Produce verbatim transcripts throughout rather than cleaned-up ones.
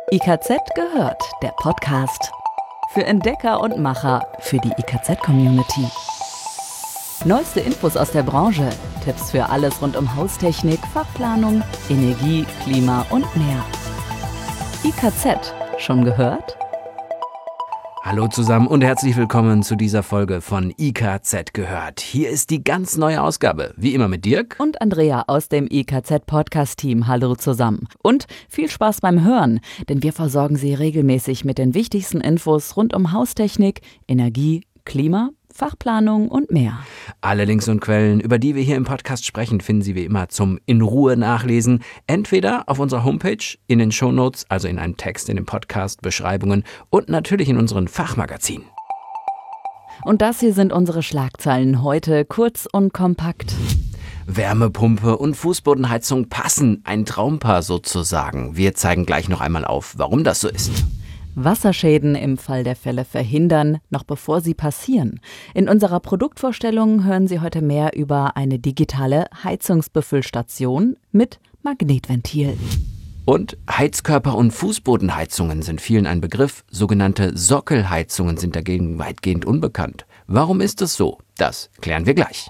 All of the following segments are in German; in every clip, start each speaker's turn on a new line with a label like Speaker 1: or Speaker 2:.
Speaker 1: I K Z gehört, der Podcast. Für Entdecker und Macher, für die I K Z-Community. Neueste Infos aus der Branche, Tipps für alles rund um Haustechnik, Fachplanung, Energie, Klima und mehr. I K Z, schon gehört?
Speaker 2: Hallo zusammen und herzlich willkommen zu dieser Folge von I K Z gehört. Hier ist die ganz neue Ausgabe, wie immer mit Dirk
Speaker 1: und Andrea aus dem I K Z-Podcast-Team. Hallo zusammen. Und viel Spaß beim Hören, denn wir versorgen Sie regelmäßig mit den wichtigsten Infos rund um Haustechnik, Energie, Klima, Fachplanung und mehr.
Speaker 2: Alle Links und Quellen, über die wir hier im Podcast sprechen, finden Sie wie immer zum in Ruhe nachlesen. Entweder auf unserer Homepage, in den Shownotes, also in einem Text in den Podcast-Beschreibungen und natürlich in unseren Fachmagazinen.
Speaker 1: Und das hier sind unsere Schlagzeilen heute, kurz und kompakt.
Speaker 2: Wärmepumpe und Fußbodenheizung passen, ein Traumpaar sozusagen. Wir zeigen gleich noch einmal auf, warum das so ist.
Speaker 1: Wasserschäden im Fall der Fälle verhindern, noch bevor sie passieren. In unserer Produktvorstellung hören Sie heute mehr über eine digitale Heizungsbefüllstation mit Magnetventil.
Speaker 2: Und Heizkörper und Fußbodenheizungen sind vielen ein Begriff. Sogenannte Sockelheizungen sind dagegen weitgehend unbekannt. Warum ist es so? Das klären wir gleich.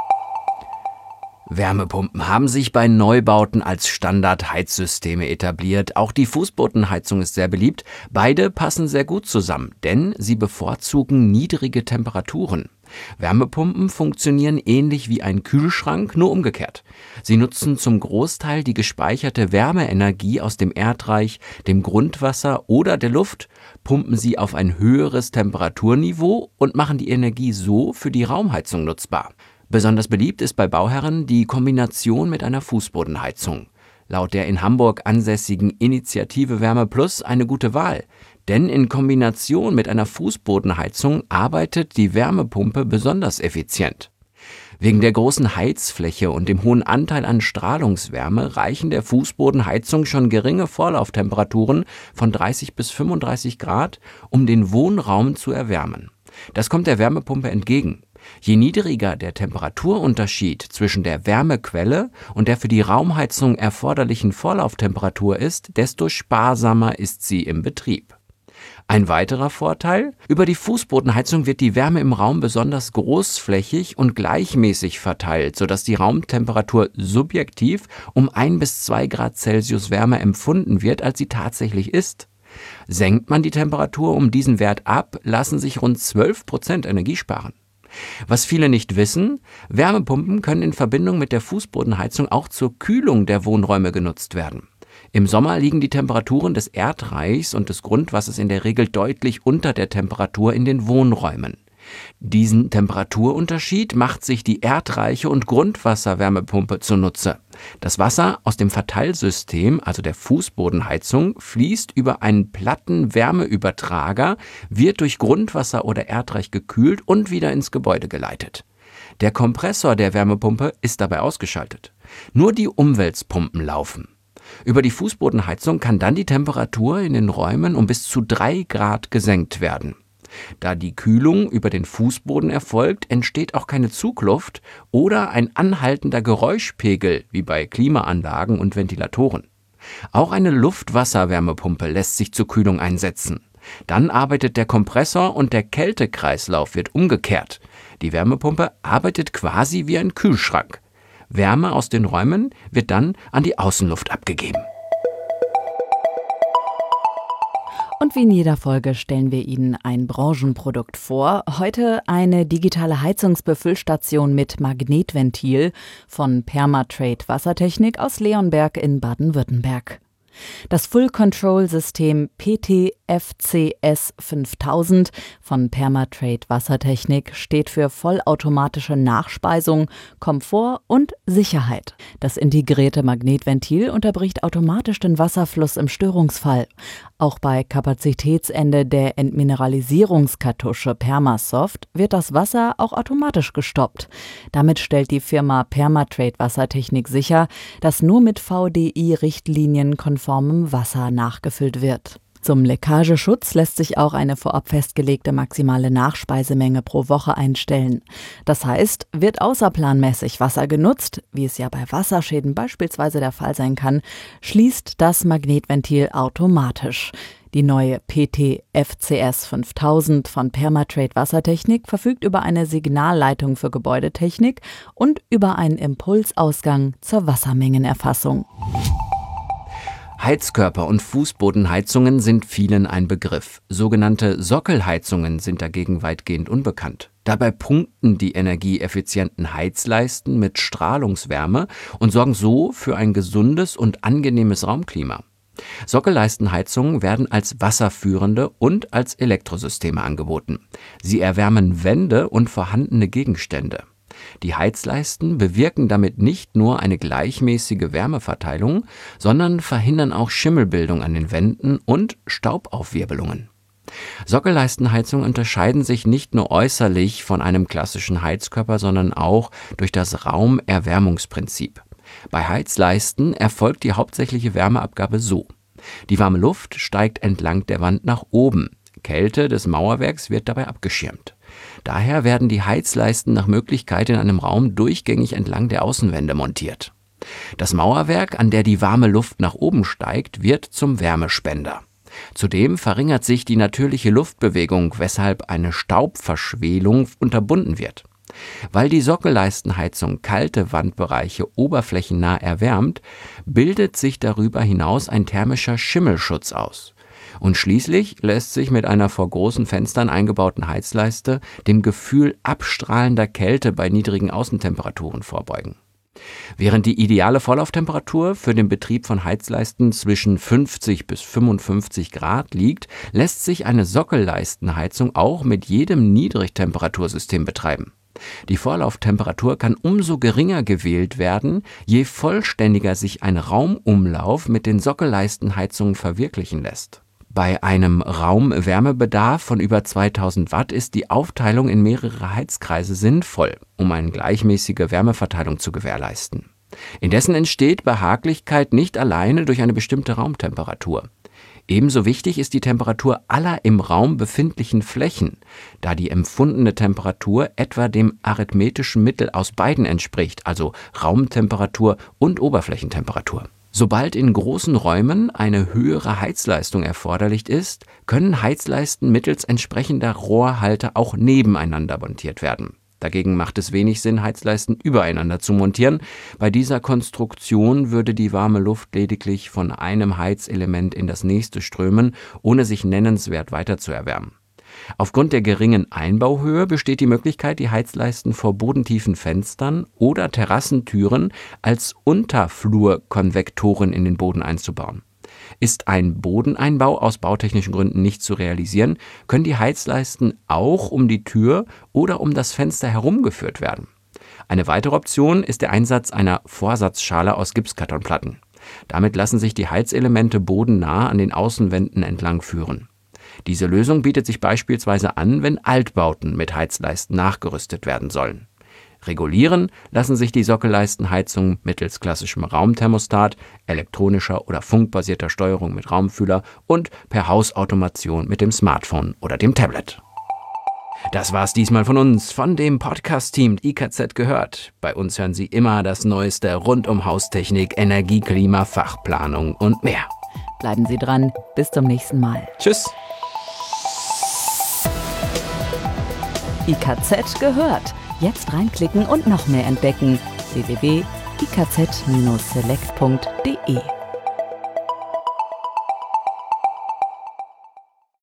Speaker 2: Wärmepumpen haben sich bei Neubauten als Standardheizsysteme etabliert. Auch die Fußbodenheizung ist sehr beliebt. Beide passen sehr gut zusammen, denn sie bevorzugen niedrige Temperaturen. Wärmepumpen funktionieren ähnlich wie ein Kühlschrank, nur umgekehrt. Sie nutzen zum Großteil die gespeicherte Wärmeenergie aus dem Erdreich, dem Grundwasser oder der Luft, pumpen sie auf ein höheres Temperaturniveau und machen die Energie so für die Raumheizung nutzbar. Besonders beliebt ist bei Bauherren die Kombination mit einer Fußbodenheizung. Laut der in Hamburg ansässigen Initiative Wärme Plus eine gute Wahl, denn in Kombination mit einer Fußbodenheizung arbeitet die Wärmepumpe besonders effizient. Wegen der großen Heizfläche und dem hohen Anteil an Strahlungswärme reichen der Fußbodenheizung schon geringe Vorlauftemperaturen von dreißig bis fünfunddreißig Grad, um den Wohnraum zu erwärmen. Das kommt der Wärmepumpe entgegen. Je niedriger der Temperaturunterschied zwischen der Wärmequelle und der für die Raumheizung erforderlichen Vorlauftemperatur ist, desto sparsamer ist sie im Betrieb. Ein weiterer Vorteil: Über die Fußbodenheizung wird die Wärme im Raum besonders großflächig und gleichmäßig verteilt, sodass die Raumtemperatur subjektiv um ein bis zwei Grad Celsius wärmer empfunden wird, als sie tatsächlich ist. Senkt man die Temperatur um diesen Wert ab, lassen sich rund zwölf Prozent Energie sparen. Was viele nicht wissen: Wärmepumpen können in Verbindung mit der Fußbodenheizung auch zur Kühlung der Wohnräume genutzt werden. Im Sommer liegen die Temperaturen des Erdreichs und des Grundwassers in der Regel deutlich unter der Temperatur in den Wohnräumen. Diesen Temperaturunterschied macht sich die erdreiche und Grundwasserwärmepumpe zunutze. Das Wasser aus dem Verteilsystem, also der Fußbodenheizung, fließt über einen platten Wärmeübertrager, wird durch Grundwasser oder Erdreich gekühlt und wieder ins Gebäude geleitet. Der Kompressor der Wärmepumpe ist dabei ausgeschaltet. Nur die Umwälzpumpen laufen. Über die Fußbodenheizung kann dann die Temperatur in den Räumen um bis zu drei Grad gesenkt werden. Da die Kühlung über den Fußboden erfolgt, entsteht auch keine Zugluft oder ein anhaltender Geräuschpegel wie bei Klimaanlagen und Ventilatoren. Auch eine Luft-Wasser-Wärmepumpe lässt sich zur Kühlung einsetzen. Dann arbeitet der Kompressor und der Kältekreislauf wird umgekehrt. Die Wärmepumpe arbeitet quasi wie ein Kühlschrank. Wärme aus den Räumen wird dann an die Außenluft abgegeben.
Speaker 1: Und wie in jeder Folge stellen wir Ihnen ein Branchenprodukt vor. Heute eine digitale Heizungsbefüllstation mit Magnetventil von Permatrade Wassertechnik aus Leonberg in Baden-Württemberg. Das Full-Control-System P T F C S fünftausend von Permatrade Wassertechnik steht für vollautomatische Nachspeisung, Komfort und Sicherheit. Das integrierte Magnetventil unterbricht automatisch den Wasserfluss im Störungsfall. Auch bei Kapazitätsende der Entmineralisierungskartusche Permasoft wird das Wasser auch automatisch gestoppt. Damit stellt die Firma Permatrade Wassertechnik sicher, dass nur mit V D I-Richtlinien konformem Wasser nachgefüllt wird. Zum Leckageschutz lässt sich auch eine vorab festgelegte maximale Nachspeisemenge pro Woche einstellen. Das heißt, wird außerplanmäßig Wasser genutzt, wie es ja bei Wasserschäden beispielsweise der Fall sein kann, schließt das Magnetventil automatisch. Die neue P T F C S fünftausend von Permatrade Wassertechnik verfügt über eine Signalleitung für Gebäudetechnik und über einen Impulsausgang zur Wassermengenerfassung.
Speaker 2: Heizkörper und Fußbodenheizungen sind vielen ein Begriff. Sogenannte Sockelheizungen sind dagegen weitgehend unbekannt. Dabei punkten die energieeffizienten Heizleisten mit Strahlungswärme und sorgen so für ein gesundes und angenehmes Raumklima. Sockelleistenheizungen werden als wasserführende und als Elektrosysteme angeboten. Sie erwärmen Wände und vorhandene Gegenstände. Die Heizleisten bewirken damit nicht nur eine gleichmäßige Wärmeverteilung, sondern verhindern auch Schimmelbildung an den Wänden und Staubaufwirbelungen. Sockelleistenheizungen unterscheiden sich nicht nur äußerlich von einem klassischen Heizkörper, sondern auch durch das Raumerwärmungsprinzip. Bei Heizleisten erfolgt die hauptsächliche Wärmeabgabe so: Die warme Luft steigt entlang der Wand nach oben. Kälte des Mauerwerks wird dabei abgeschirmt. Daher werden die Heizleisten nach Möglichkeit in einem Raum durchgängig entlang der Außenwände montiert. Das Mauerwerk, an der die warme Luft nach oben steigt, wird zum Wärmespender. Zudem verringert sich die natürliche Luftbewegung, weshalb eine Staubverschwelung unterbunden wird. Weil die Sockelleistenheizung kalte Wandbereiche oberflächennah erwärmt, bildet sich darüber hinaus ein thermischer Schimmelschutz aus. Und schließlich lässt sich mit einer vor großen Fenstern eingebauten Heizleiste dem Gefühl abstrahlender Kälte bei niedrigen Außentemperaturen vorbeugen. Während die ideale Vorlauftemperatur für den Betrieb von Heizleisten zwischen fünfzig bis fünfundfünfzig Grad liegt, lässt sich eine Sockelleistenheizung auch mit jedem Niedrigtemperatursystem betreiben. Die Vorlauftemperatur kann umso geringer gewählt werden, je vollständiger sich ein Raumumlauf mit den Sockelleistenheizungen verwirklichen lässt. Bei einem Raumwärmebedarf von über zweitausend Watt ist die Aufteilung in mehrere Heizkreise sinnvoll, um eine gleichmäßige Wärmeverteilung zu gewährleisten. Indessen entsteht Behaglichkeit nicht alleine durch eine bestimmte Raumtemperatur. Ebenso wichtig ist die Temperatur aller im Raum befindlichen Flächen, da die empfundene Temperatur etwa dem arithmetischen Mittel aus beiden entspricht, also Raumtemperatur und Oberflächentemperatur. Sobald in großen Räumen eine höhere Heizleistung erforderlich ist, können Heizleisten mittels entsprechender Rohrhalter auch nebeneinander montiert werden. Dagegen macht es wenig Sinn, Heizleisten übereinander zu montieren. Bei dieser Konstruktion würde die warme Luft lediglich von einem Heizelement in das nächste strömen, ohne sich nennenswert weiter zu erwärmen. Aufgrund der geringen Einbauhöhe besteht die Möglichkeit, die Heizleisten vor bodentiefen Fenstern oder Terrassentüren als Unterflurkonvektoren in den Boden einzubauen. Ist ein Bodeneinbau aus bautechnischen Gründen nicht zu realisieren, können die Heizleisten auch um die Tür oder um das Fenster herumgeführt werden. Eine weitere Option ist der Einsatz einer Vorsatzschale aus Gipskartonplatten. Damit lassen sich die Heizelemente bodennah an den Außenwänden entlang führen. Diese Lösung bietet sich beispielsweise an, wenn Altbauten mit Heizleisten nachgerüstet werden sollen. Regulieren lassen sich die Sockelleistenheizungen mittels klassischem Raumthermostat, elektronischer oder funkbasierter Steuerung mit Raumfühler und per Hausautomation mit dem Smartphone oder dem Tablet. Das war's diesmal von uns, von dem Podcast-Team I K Z gehört. Bei uns hören Sie immer das Neueste rund um Haustechnik, Energie, Klima, Fachplanung und mehr.
Speaker 1: Bleiben Sie dran, bis zum nächsten Mal.
Speaker 2: Tschüss.
Speaker 1: I K Z gehört. Jetzt reinklicken und noch mehr entdecken. w w w punkt i k z Bindestrich select punkt d e